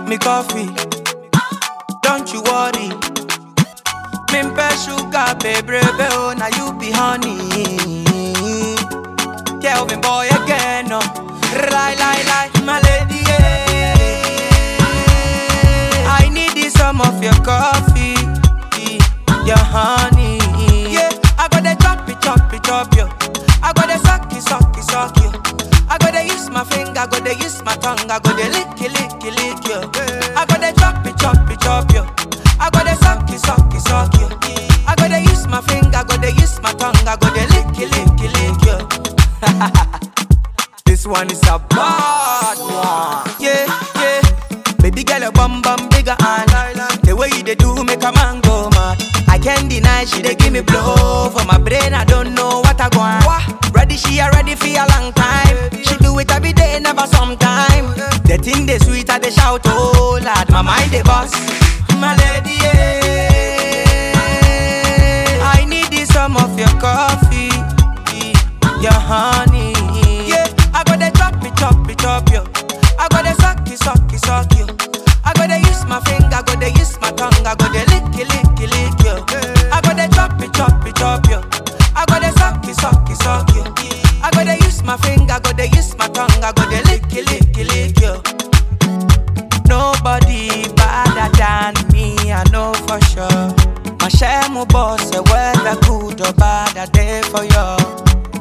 me coffee. Don't you worry. Mimpe sugar, baby, oh, now you be honey. Kelvin boy again, no. Lie, my lady, yeah. I need some of your coffee, your honey. Yeah, I gotta chop it, yo. I gotta suck you. I gotta use my finger, I gotta use my tongue, I gotta lick you. I gotta chop it, yo. I gotta suck you. I gotta use my finger, I gotta use my tongue, I gotta lick you. This one is a bad one. Yeah. Baby girl, your bum bigger and the way you they do make a man go mad. I can't deny she they give me blow for my brain. I don't know what I want. Ready, she already for a long time. She do it every day, never sometime. The thing they sweet, they shout, oh lad, my mind they bust. My lady, yeah. I need some of your coffee, your honey. Yeah, I gotta chop it, yo. I gotta suck you. I gotta use my finger, I gotta use my tongue, I gotta lick you. I gotta chop it, yo. I gotta suck you. I gotta use my finger, I gotta use my tongue, I gotta lick you. Nobody better than me, I know for sure. My shame boss, whether good or bad, I day for you.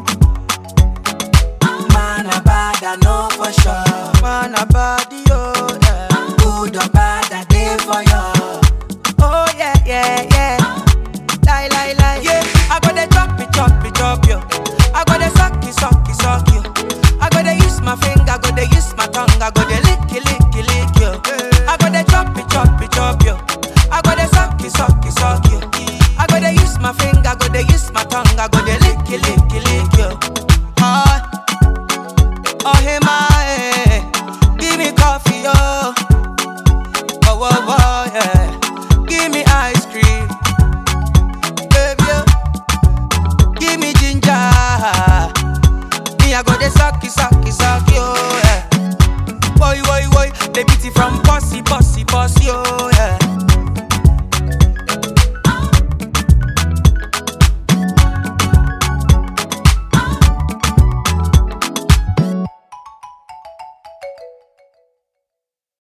Man, a bad, I know for sure. Man, a bad, yo, yeah. Good or bad, I day for you. Oh, yeah. Lie. Yeah, I gotta chop it, yo. I gotta suck you. I gotta use my finger, I gotta use my tongue, I gotta lick you. I gotta chop it, yo. I gotta suck you. I gotta use my finger, I gotta use my tongue, I gotta lick you. Oh, hey, my, give me coffee, yo. Oh, yeah. Give me ice cream, baby, yo. Give me ginger. Me, I got the sucky.